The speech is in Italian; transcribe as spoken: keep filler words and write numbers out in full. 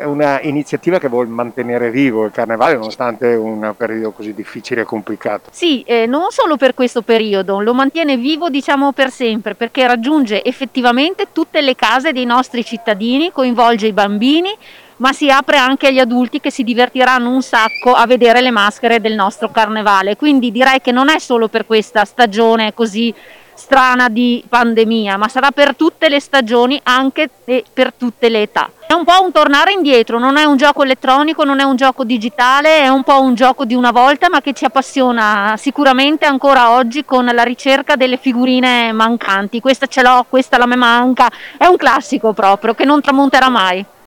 è una iniziativa che vuol mantenere vivo il carnevale nonostante un periodo così difficile e complicato. Sì, eh, non solo per questo periodo, lo mantiene vivo diciamo per sempre, perché raggiunge effettivamente tutte le case dei nostri cittadini, coinvolge i bambini, ma si apre anche agli adulti che si divertiranno un sacco a vedere le maschere del nostro carnevale. Quindi direi che non è solo per questa stagione così strana di pandemia, ma sarà per tutte le stagioni, anche e per tutte le età. È un po' un tornare indietro, non è un gioco elettronico, non è un gioco digitale, è un po' un gioco di una volta, ma che ci appassiona sicuramente ancora oggi con la ricerca delle figurine mancanti. Questa ce l'ho, questa la me manca, è un classico proprio che non tramonterà mai.